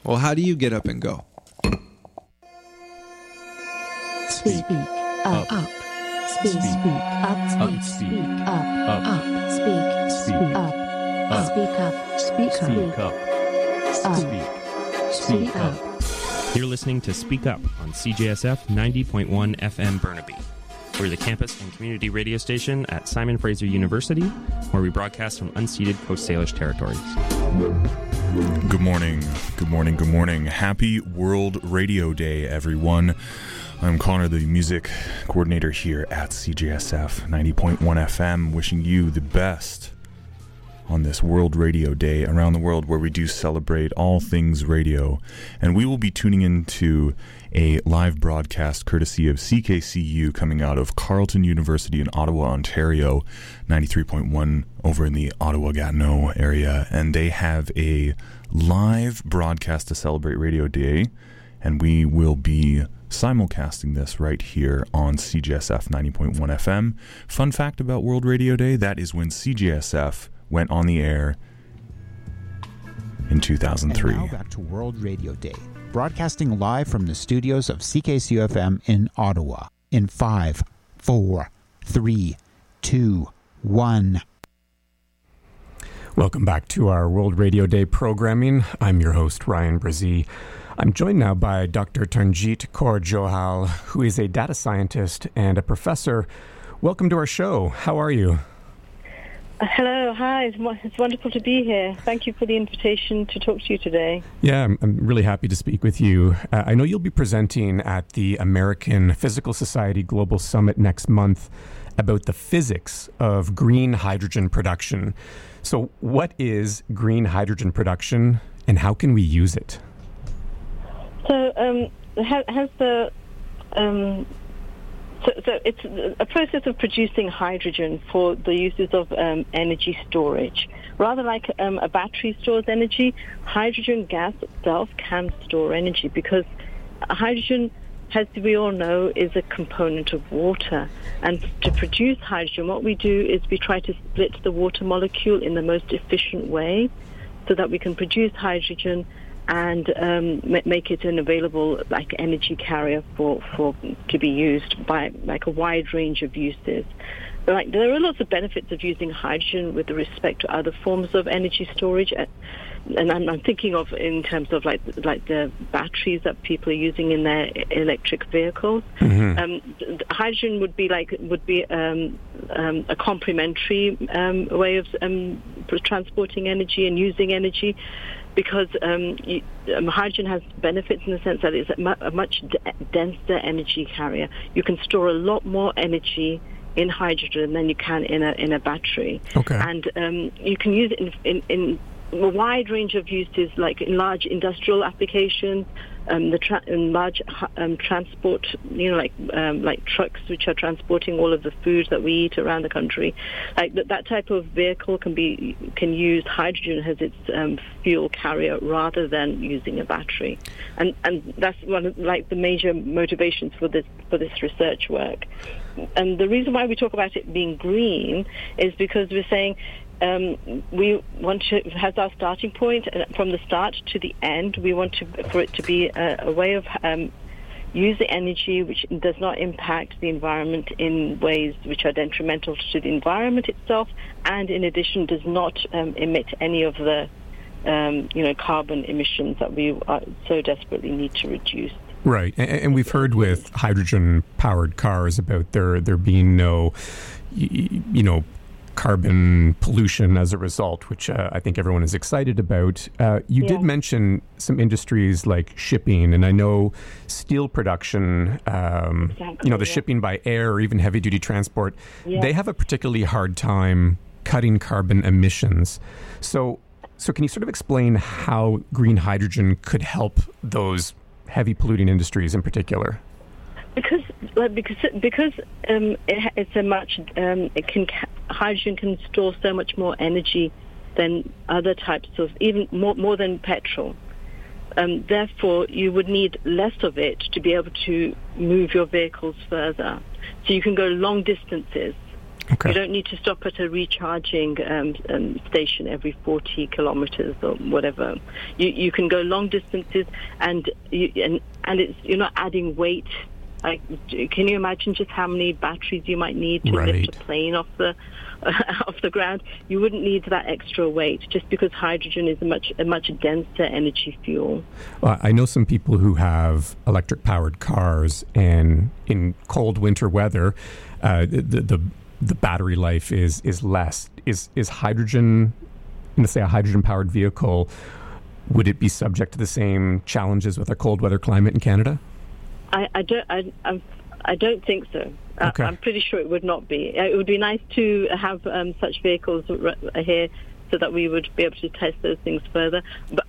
Well, how do you get up and go? Speak up. Speak up. Speak up. Speak up. Speak up. Speak up. Speak up. You're listening to Speak Up on CJSF 90.1 FM Burnaby. We're the campus and community radio station at Simon Fraser University, where we broadcast from unceded Coast Salish territories. Good morning, good morning, good morning. Happy World Radio Day, everyone. I'm Connor, the music coordinator here at CJSF 90.1 FM, wishing you the best on this World Radio Day around the world, where we do celebrate all things radio. And we will be tuning into a live broadcast courtesy of CKCU coming out of Carleton University in Ottawa, Ontario, 93.1 over in the Ottawa-Gatineau area. And they have a live broadcast to celebrate Radio Day, and we will be simulcasting this right here on CJSF 90.1 FM. Fun fact about World Radio Day, that is when CJSF went on the air in 2003. And now back to World Radio Day, broadcasting live from the studios of CKCU-FM in Ottawa. In 5, 4, 3, 2, 1. Welcome back to our World Radio Day programming. I'm your host, Ryan Brzee. I'm joined now by Dr. Tarnjit Kaur Johal, who is a data scientist and a professor. Welcome to our show. How are you? Hello, hi. It's wonderful to be here. Thank you for the invitation to talk to you today. Yeah, I'm really happy to speak with you. I know you'll be presenting at the American Physical Society Global Summit next month about the physics of green hydrogen production. So what is green hydrogen production, and how can we use it? So, So it's a process of producing hydrogen for the uses of energy storage. Rather like a battery stores energy, hydrogen gas itself can store energy, because hydrogen, as we all know, is a component of water. And to produce hydrogen, what we do is we try to split the water molecule in the most efficient way so that we can produce hydrogen and make it an available energy carrier for to be used by a wide range of uses. There are lots of benefits of using hydrogen with respect to other forms of energy storage, and I'm thinking of in terms of like the batteries that people are using in their electric vehicles. Mm-hmm. Hydrogen would be a complementary way of transporting energy and using energy, because hydrogen has benefits in the sense that it's a much denser energy carrier. You can store a lot more energy in hydrogen than you can in a battery. Okay. And you can use it in a wide range of uses, like in large industrial applications, in large transport, like trucks which are transporting all of the food that we eat around the country. Like that type of vehicle can use hydrogen as its fuel carrier rather than using a battery, and that's one of the major motivations for this research work. And the reason why we talk about it being green is because we're saying we want to have our starting point, and from the start to the end, we want for it to be a way of using energy which does not impact the environment in ways which are detrimental to the environment itself, and in addition does not emit any of the carbon emissions that we so desperately need to reduce. Right, and we've heard with hydrogen-powered cars about there being no, carbon pollution as a result, which I think everyone is excited about. You did mention some industries like shipping, and I know steel production, the shipping by air or even heavy-duty transport, they have a particularly hard time cutting carbon emissions. So can you sort of explain how green hydrogen could help those heavy polluting industries in particular? Because it's a much hydrogen can store so much more energy than other types of, even more than petrol. Therefore, you would need less of it to be able to move your vehicles further. So you can go long distances Okay. You don't need to stop at a recharging station every 40 kilometers or whatever. You can go long distances, and you're not adding weight. Like, can you imagine just how many batteries you might need to lift a plane off the ground? You wouldn't need that extra weight just because hydrogen is a much denser energy fuel. Well, I know some people who have electric-powered cars, and in cold winter weather, the battery life is less. Is hydrogen, let's say a hydrogen-powered vehicle, would it be subject to the same challenges with a cold weather climate in Canada? I don't think so. Okay. I'm pretty sure it would not be. It would be nice to have such vehicles here so that we would be able to test those things further. But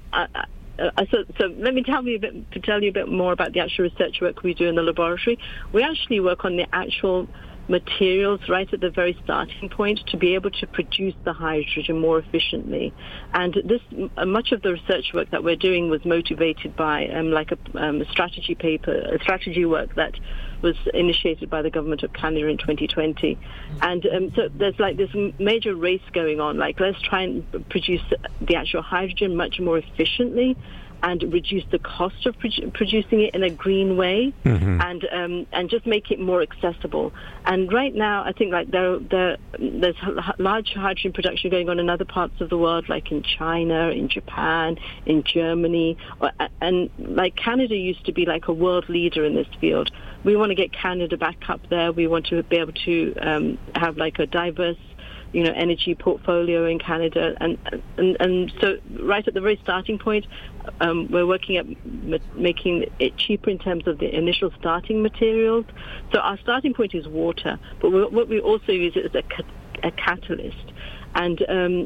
so let me tell you a bit more about the actual research work we do in the laboratory. We actually work on the actual materials right at the very starting point to be able to produce the hydrogen more efficiently. And this much of the research work that we're doing was motivated by a strategy work that was initiated by the government of Canada in 2020. And so there's this major race going on, let's try and produce the actual hydrogen much more efficiently and reduce the cost of producing it in a green way, and just make it more accessible. And right now, I think there's large hydrogen production going on in other parts of the world, like in China, in Japan, in Germany, and Canada used to be a world leader in this field. We want to get Canada back up there. We want to be able to have a diverse energy portfolio in Canada, and so right at the very starting point, we're working at making it cheaper in terms of the initial starting materials. So our starting point is water, but what we also use is a catalyst, and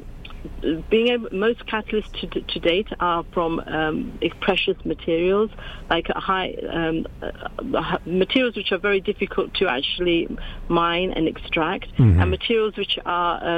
most catalysts to date are from precious materials, materials which are very difficult to actually mine and extract, and materials which are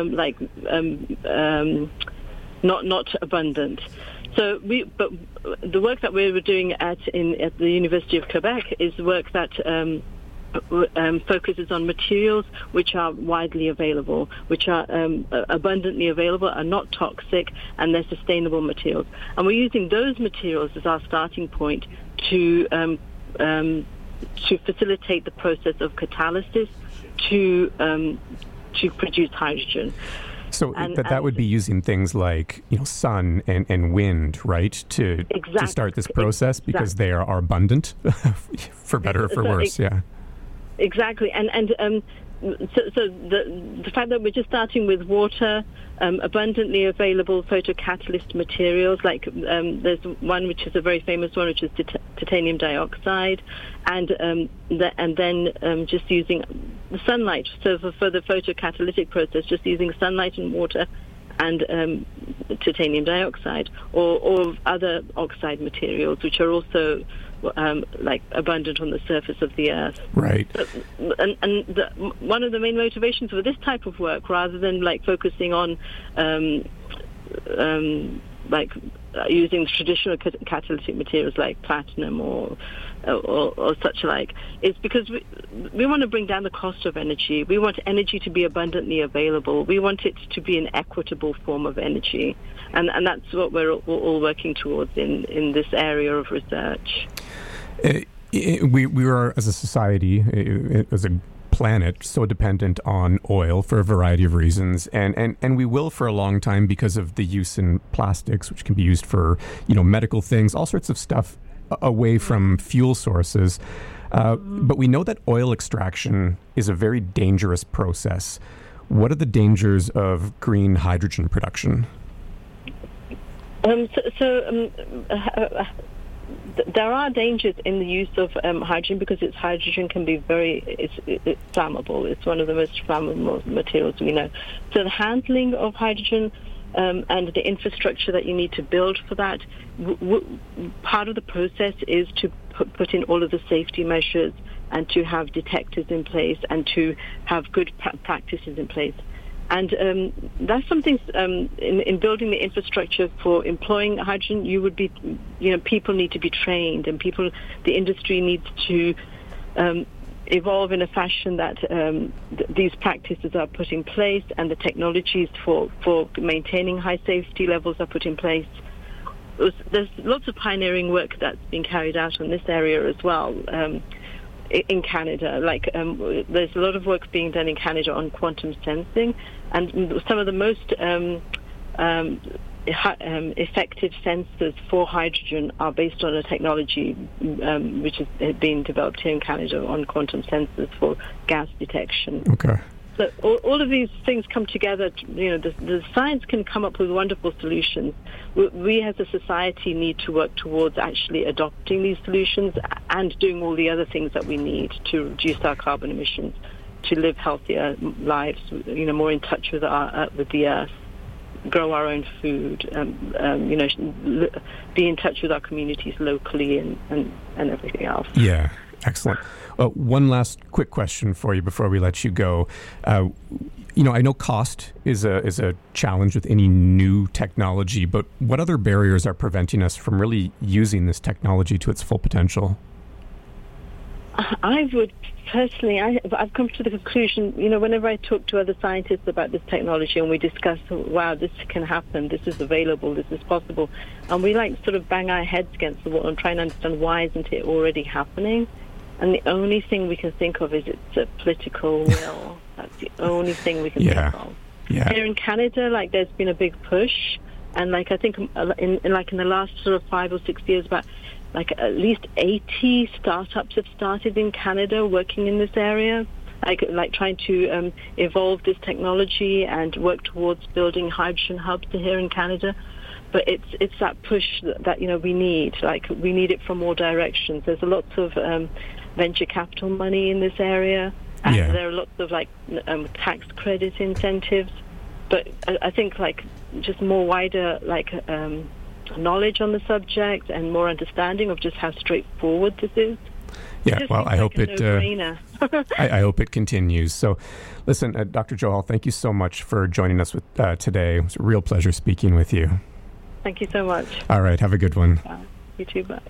not abundant. So but the work that we were doing at the University of Quebec is work that focuses on materials which are widely available, which are abundantly available, are not toxic, and they're sustainable materials. And we're using those materials as our starting point to facilitate the process of catalysis to produce hydrogen. So that would be using things like sun and wind, right, to start this process, because they are abundant, for better or for worse. Yeah. Exactly, and so the fact that we're just starting with water, abundantly available photocatalyst materials, there's one which is a very famous one, which is titanium dioxide, and then just using the sunlight. So for the photocatalytic process, just using sunlight and water and titanium dioxide, or other oxide materials, which are also abundant on the surface of the earth. Right. One of the main motivations for this type of work, rather than focusing on using traditional catalytic materials like platinum or such like, is because we want to bring down the cost of energy. We want energy to be abundantly available. We want it to be an equitable form of energy, and that's what we're all working towards in this area of research. We are, as a society, as a planet, so dependent on oil for a variety of reasons, and we will for a long time because of the use in plastics, which can be used for medical things, all sorts of stuff away from fuel sources. But we know that oil extraction is a very dangerous process. What are the dangers of green hydrogen production? There are dangers in the use of hydrogen, because hydrogen can be it's flammable. It's one of the most flammable materials we know. So the handling of hydrogen and the infrastructure that you need to build for that, part of the process is to put in all of the safety measures and to have detectors in place and to have good practices in place. And that's something in building the infrastructure for employing hydrogen. People need to be trained, and the industry needs to evolve in a fashion that these practices are put in place and the technologies for maintaining high safety levels are put in place. There's lots of pioneering work that's been carried out in this area as well in Canada. There's a lot of work being done in Canada on quantum sensing, and some of the most effective sensors for hydrogen are based on a technology which has been developed here in Canada on quantum sensors for gas detection. Okay. So all of these things come together. The science can come up with wonderful solutions. We as a society need to work towards actually adopting these solutions and doing all the other things that we need to reduce our carbon emissions, to live healthier lives, more in touch with the earth, grow our own food, be in touch with our communities locally and everything else. Yeah, excellent. One last quick question for you before we let you go. I know cost is a challenge with any new technology, but what other barriers are preventing us from really using this technology to its full potential? I would personally, I've come to the conclusion, whenever I talk to other scientists about this technology and we discuss, wow, this can happen, this is available, this is possible, and we sort of bang our heads against the wall and try and understand why isn't it already happening. And the only thing we can think of is it's a political will. That's the only thing we can think of. Yeah. Here in Canada, there's been a big push, and I think in the last sort of 5 or 6 years, about at least 80 startups have started in Canada working in this area, trying to evolve this technology and work towards building hydrogen hubs here in Canada. But it's that push that we need. We need it from all directions. There's lots of venture capital money in this area, and there are lots of tax credit incentives. But I think just more wider knowledge on the subject and more understanding of just how straightforward this is. Yeah, well, I hope it. I hope it continues. So, listen, Dr. Johal, thank you so much for joining us today. It was a real pleasure speaking with you. Thank you so much. All right, have a good one. You too, bye.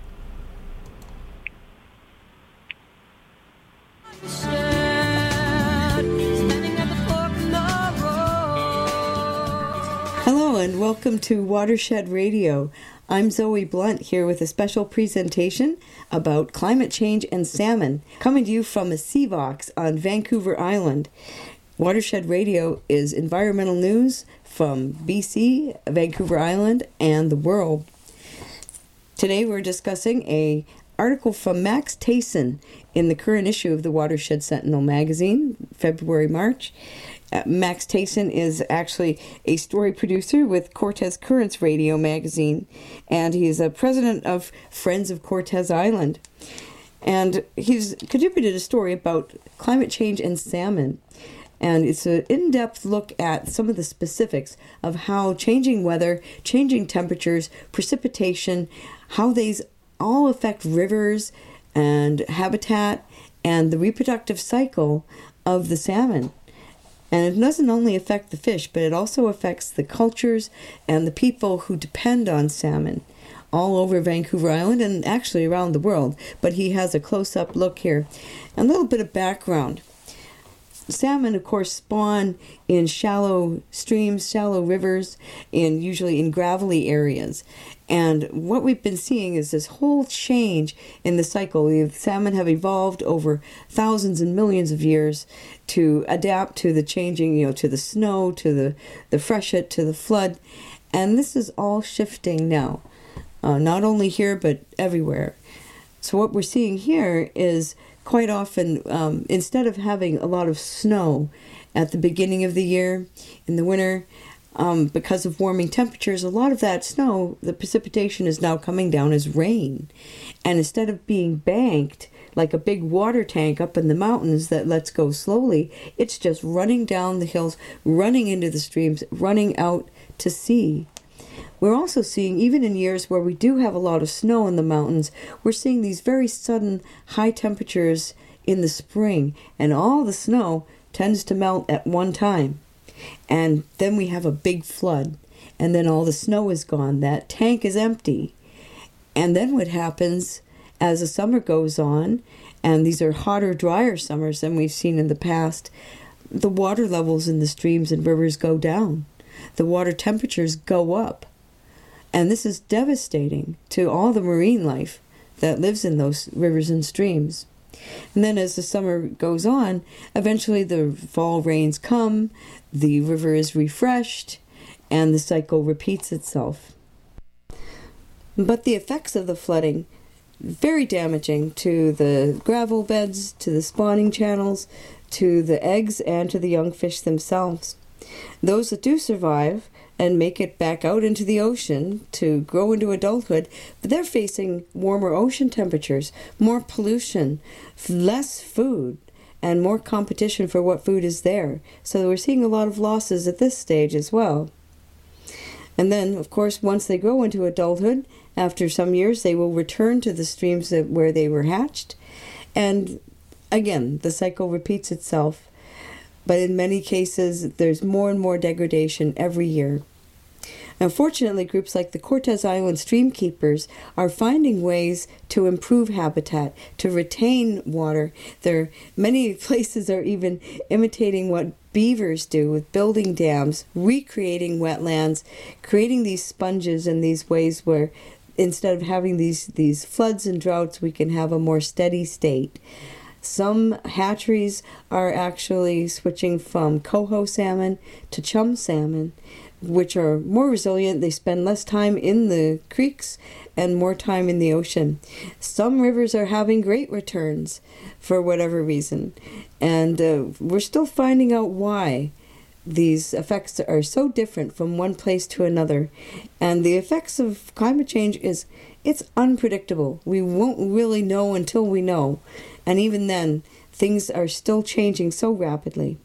Hello and welcome to Watershed Radio. I'm Zoe Blunt here with a special presentation about climate change and salmon, coming to you from a CVOX on Vancouver Island. Watershed Radio is environmental news from BC, Vancouver Island, and the world. Today we're discussing an article from Max Tayson in the current issue of the Watershed Sentinel magazine, February-March. Max Tayson is actually a story producer with Cortez Currents Radio magazine, and he's a president of Friends of Cortez Island. And he's contributed a story about climate change and salmon. And it's an in-depth look at some of the specifics of how changing weather, changing temperatures, precipitation, how these all affect rivers and habitat and the reproductive cycle of the salmon. And it doesn't only affect the fish, but it also affects the cultures and the people who depend on salmon all over Vancouver Island and actually around the world. But he has a close-up look here. A little bit of background. Salmon, of course, spawn in shallow streams, shallow rivers, and usually in gravelly areas. And what we've been seeing is this whole change in the cycle. The salmon have evolved over thousands and millions of years to adapt to the changing, to the snow, to the freshet, to the flood. And this is all shifting now, not only here, but everywhere. So what we're seeing here is quite often, instead of having a lot of snow at the beginning of the year, in the winter, because of warming temperatures, a lot of that snow, the precipitation is now coming down as rain. And instead of being banked like a big water tank up in the mountains that lets go slowly, it's just running down the hills, running into the streams, running out to sea. We're also seeing, even in years where we do have a lot of snow in the mountains, we're seeing these very sudden high temperatures in the spring, and all the snow tends to melt at one time. And then we have a big flood, and then all the snow is gone. That tank is empty. And then what happens As the summer goes on, and these are hotter, drier summers than we've seen in the past, the water levels in the streams and rivers go down. The water temperatures go up. And this is devastating to all the marine life that lives in those rivers and streams. And then as the summer goes on, eventually the fall rains come, the river is refreshed, and the cycle repeats itself. But the effects of the flooding, very damaging to the gravel beds, to the spawning channels, to the eggs, and to the young fish themselves. Those that do survive and make it back out into the ocean to grow into adulthood, but they're facing warmer ocean temperatures, more pollution, less food, and more competition for what food is there. So we're seeing a lot of losses at this stage as well. And then, of course, once they grow into adulthood, after some years, they will return to the streams where they were hatched. And again, the cycle repeats itself. But in many cases, there's more and more degradation every year. Unfortunately, groups like the Cortes Island Stream Keepers are finding ways to improve habitat, to retain water. Many places are even imitating what beavers do with building dams, recreating wetlands, creating these sponges in these ways where instead of having these floods and droughts, we can have a more steady state. Some hatcheries are actually switching from coho salmon to chum salmon, which are more resilient. They spend less time in the creeks and more time in the ocean. Some rivers are having great returns for whatever reason. And we're still finding out why these effects are so different from one place to another. And the effects of climate change it's unpredictable. We won't really know until we know. And even then, things are still changing so rapidly.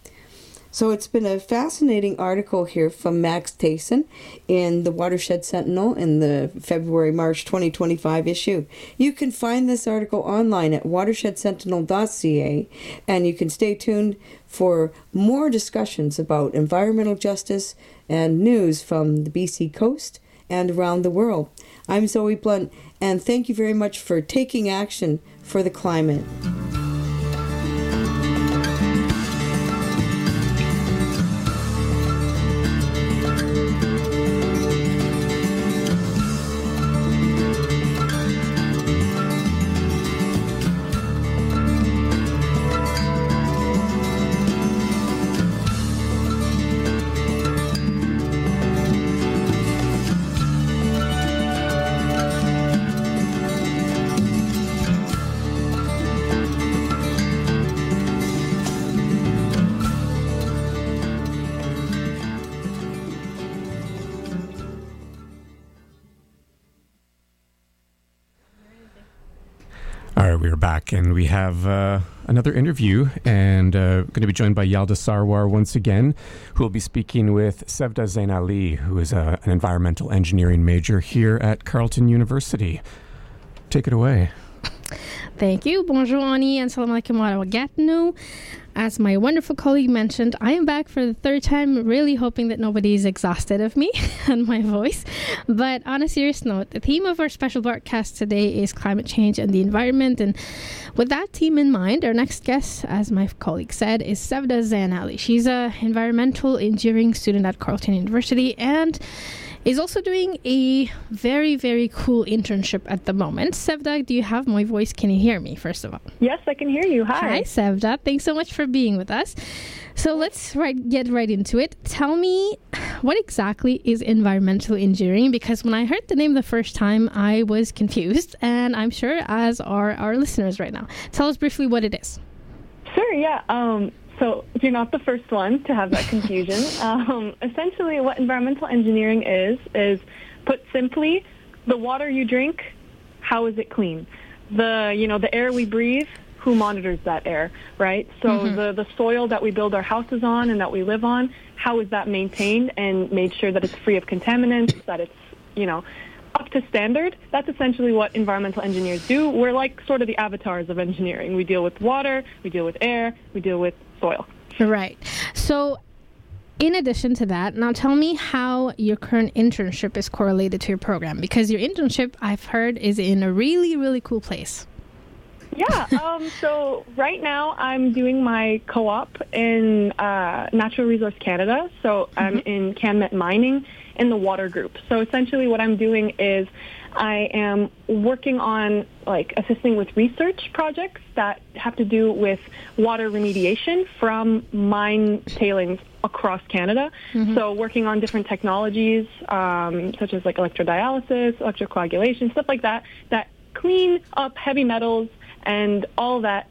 So it's been a fascinating article here from Max Tayson in the Watershed Sentinel in the February-March 2025 issue. You can find this article online at watershedsentinel.ca, and you can stay tuned for more discussions about environmental justice and news from the BC coast and around the world. I'm Zoe Blunt, and thank you very much for taking action for the climate. All right, we are back, and we have another interview, and going to be joined by Yalda Sarwar once again, who will be speaking with Sevda Zainali, who is an environmental engineering major here at Carleton University. Take it away. Thank you. Bonjour, Ani, and salam alaikum wa rahmatullahi. As my wonderful colleague mentioned, I am back for the third time, really hoping that nobody's exhausted of me and my voice. But on a serious note, the theme of our special broadcast today is climate change and the environment. And with that theme in mind, our next guest, as my colleague said, is Sevda Zainali. She's an environmental engineering student at Carleton University and is also doing a very, very cool internship at the moment. Sevda, do you have my voice? Can you hear me, first of all? Yes, I can hear you. Hi. Hi, Sevda. Thanks so much for being with us. So let's get right into it. Tell me, what exactly is environmental engineering? Because when I heard the name the first time, I was confused, and I'm sure as are our listeners right now. Tell us briefly what it is. Sure, yeah. So you're not the first one to have that confusion. Essentially, what environmental engineering is put simply, the water you drink, how is it clean? The air we breathe, who monitors that air, right? So the soil that we build our houses on and that we live on, how is that maintained and made sure that it's free of contaminants, that it's, up to standard? That's essentially what environmental engineers do. We're like sort of the avatars of engineering. We deal with water, we deal with air, we deal with soil. Right. So in addition to that, now tell me how your current internship is correlated to your program, because your internship, I've heard, is in a really, really cool place. Yeah, so right now I'm doing my co-op in Natural Resource Canada. So I'm in CanMet Mining in the water group. So essentially what I'm doing is I am working on assisting with research projects that have to do with water remediation from mine tailings across Canada. So working on different technologies such as electrodialysis, electrocoagulation, stuff like that, that clean up heavy metals and all that,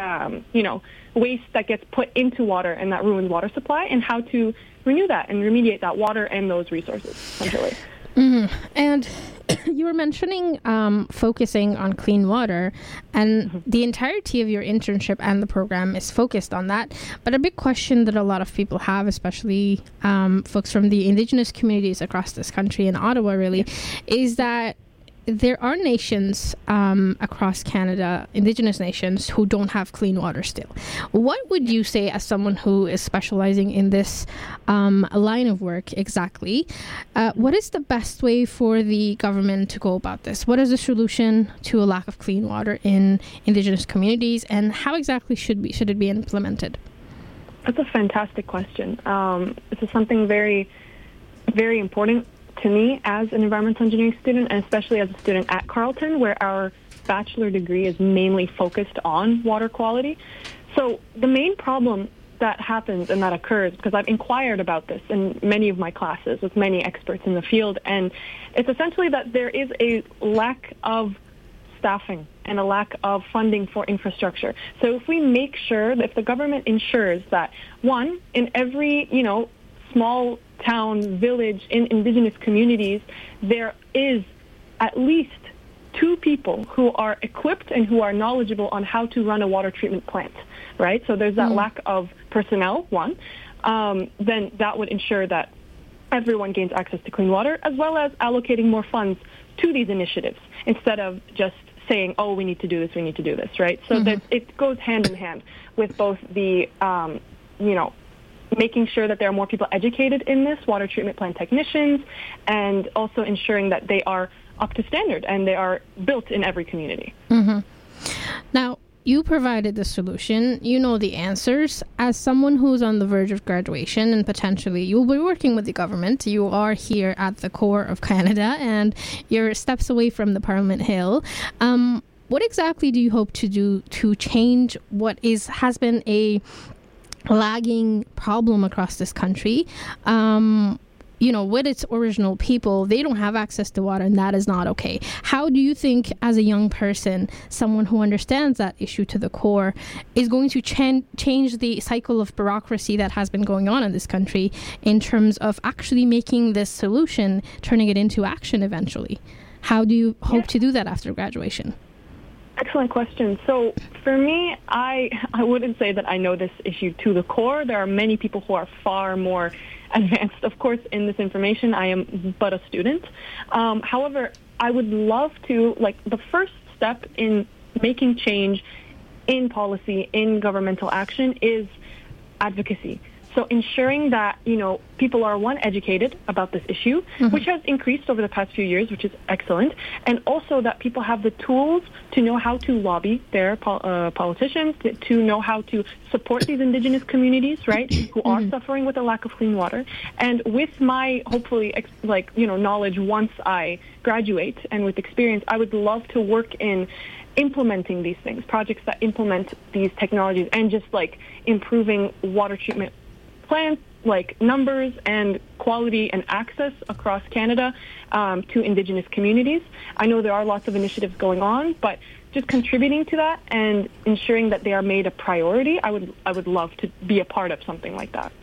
waste that gets put into water and that ruins water supply, and how to renew that and remediate that water and those resources, essentially. And you were mentioning focusing on clean water, and the entirety of your internship and the program is focused on that. But a big question that a lot of people have, especially folks from the Indigenous communities across this country in Ottawa, really, is that there are nations across Canada, Indigenous nations, who don't have clean water still. What would you say, as someone who is specializing in this line of work exactly, what is the best way for the government to go about this? What is the solution to a lack of clean water in Indigenous communities, and how exactly should it be implemented? That's a fantastic question. This is something very, very important to me as an environmental engineering student, and especially as a student at Carleton, where our bachelor degree is mainly focused on water quality. So the main problem that happens and that occurs, because I've inquired about this in many of my classes with many experts in the field, and it's essentially that there is a lack of staffing and a lack of funding for infrastructure. So if we make sure that if the government ensures that, one, in every, small town, village, in Indigenous communities, there is at least 2 people who are equipped and who are knowledgeable on how to run a water treatment plant, right? So there's that lack of personnel, one. Then that would ensure that everyone gains access to clean water, as well as allocating more funds to these initiatives instead of just saying, oh, we need to do this, right? So that it goes hand in hand with both the, making sure that there are more people educated in this, water treatment plant technicians, and also ensuring that they are up to standard and they are built in every community. Now, you provided the solution. You know the answers. As someone who's on the verge of graduation and potentially you'll be working with the government, you are here at the core of Canada and you're steps away from the Parliament Hill. What exactly do you hope to do to change what has been a lagging problem across this country? With its original people, they don't have access to water, and that is not okay. How do you think, as a young person, someone who understands that issue to the core, is going to change the cycle of bureaucracy that has been going on in this country in terms of actually making this solution, turning it into action eventually? How do you hope to do that after graduation? Excellent question. So for me, I wouldn't say that I know this issue to the core. There are many people who are far more advanced, of course, in this information. I am but a student. However, I would love to, the first step in making change in policy, in governmental action, is advocacy. So ensuring that, people are, one, educated about this issue, which has increased over the past few years, which is excellent, and also that people have the tools to know how to lobby their politicians, to know how to support these Indigenous communities, right, who are suffering with a lack of clean water. And with my, hopefully, knowledge once I graduate and with experience, I would love to work in implementing these things, projects that implement these technologies, and just, improving water treatment plants, numbers and quality and access across Canada to Indigenous communities. I know there are lots of initiatives going on, but just contributing to that and ensuring that they are made a priority, I would love to be a part of something like that.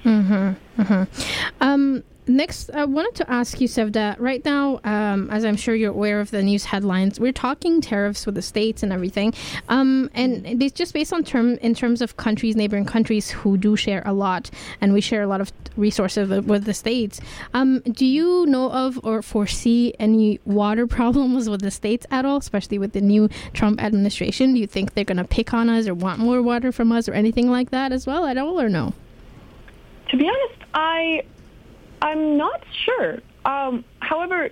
Next, I wanted to ask you, Sevda, right now, as I'm sure you're aware of the news headlines, we're talking tariffs with the states and everything. And it's just based on in terms of neighboring countries who do share a lot, and we share a lot of resources with the states. Do you know of or foresee any water problems with the states at all, especially with the new Trump administration? Do you think they're going to pick on us or want more water from us or anything like that as well at all, or no? To be honest, I'm not sure. However,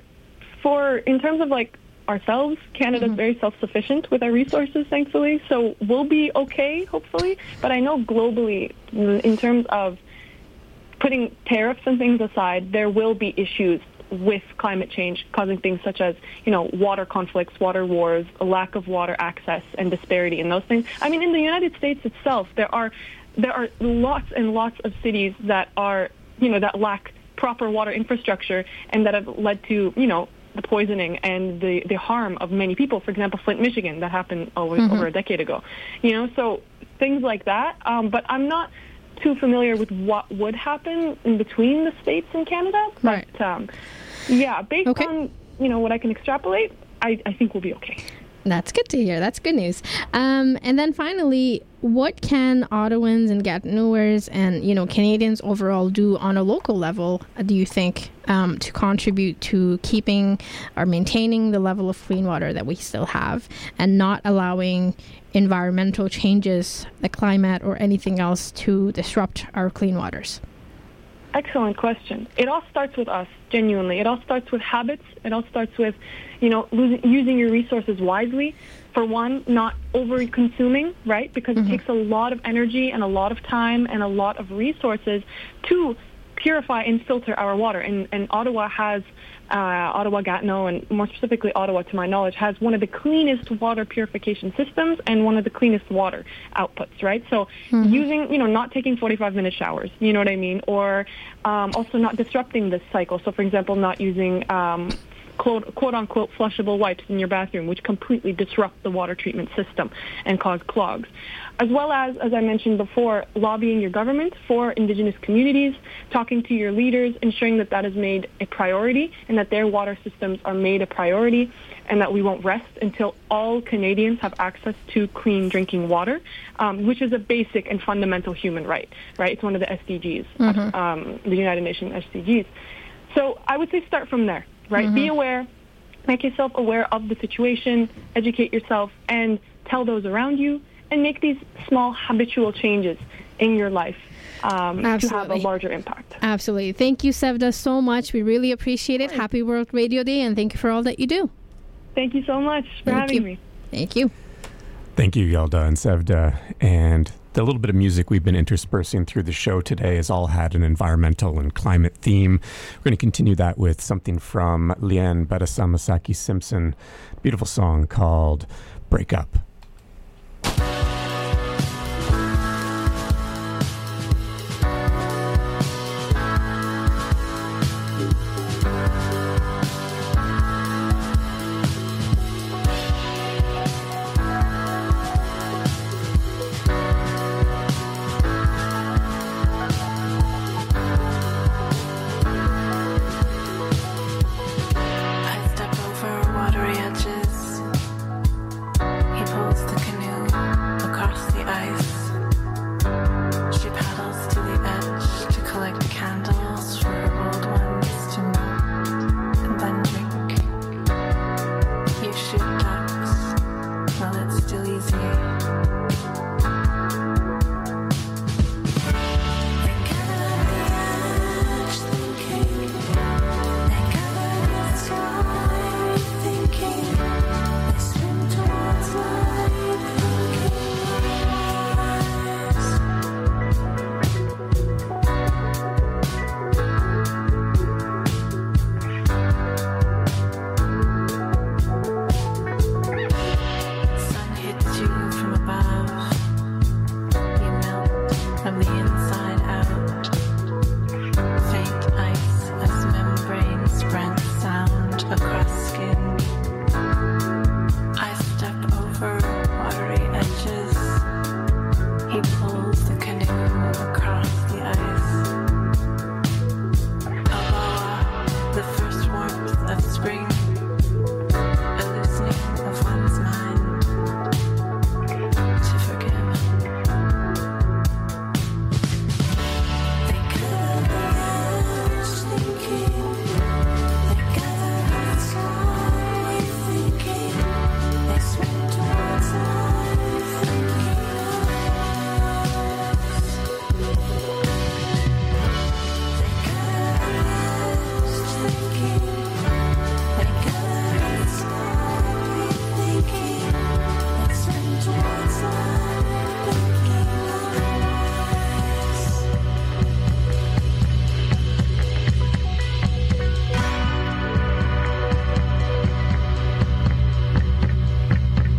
in terms of like ourselves, Canada's very self-sufficient with our resources, thankfully, so we'll be okay, hopefully. But I know globally, in terms of putting tariffs and things aside, there will be issues with climate change causing things such as, water conflicts, water wars, a lack of water access and disparity in those things. I mean, in the United States itself, there are lots and lots of cities that are, that lack proper water infrastructure and that have led to, the poisoning and the harm of many people. For example, Flint, Michigan, that happened over a decade ago. So things like that. But I'm not too familiar with what would happen in between the States and Canada. But, based on, what I can extrapolate, I think we'll be okay. That's good to hear. That's good news. And then finally, what can Ottawans and Gatineauers and, Canadians overall do on a local level, do you think, to contribute to keeping or maintaining the level of clean water that we still have and not allowing environmental changes, the climate, or anything else to disrupt our clean waters? Excellent question. It all starts with us, genuinely. It all starts with habits. It all starts with, using your resources wisely. For one, not over-consuming, right? Because it takes a lot of energy and a lot of time and a lot of resources to purify and filter our water. And Ottawa has, Ottawa-Gatineau, and more specifically Ottawa, to my knowledge, has one of the cleanest water purification systems and one of the cleanest water outputs, right? So using, not taking 45-minute showers, you know what I mean? Or also not disrupting this cycle. So, for example, not using quote-unquote flushable wipes in your bathroom, which completely disrupt the water treatment system and cause clogs. As well as I mentioned before, lobbying your government for Indigenous communities, talking to your leaders, ensuring that that is made a priority and that their water systems are made a priority and that we won't rest until all Canadians have access to clean drinking water, which is a basic and fundamental human right? It's one of the SDGs, the United Nations SDGs. So I would say start from there. Right? Be aware, make yourself aware of the situation, educate yourself, and tell those around you, and make these small habitual changes in your life to have a larger impact. Absolutely. Thank you, Sevda, so much. We really appreciate it. Happy World Radio Day, and thank you for all that you do. Thank you so much for having me. Thank you. Thank you, Yelda and Sevda. And the little bit of music we've been interspersing through the show today has all had an environmental and climate theme. We're going to continue that with something from Leanne Badasamasaki Simpson, beautiful song called Break Up.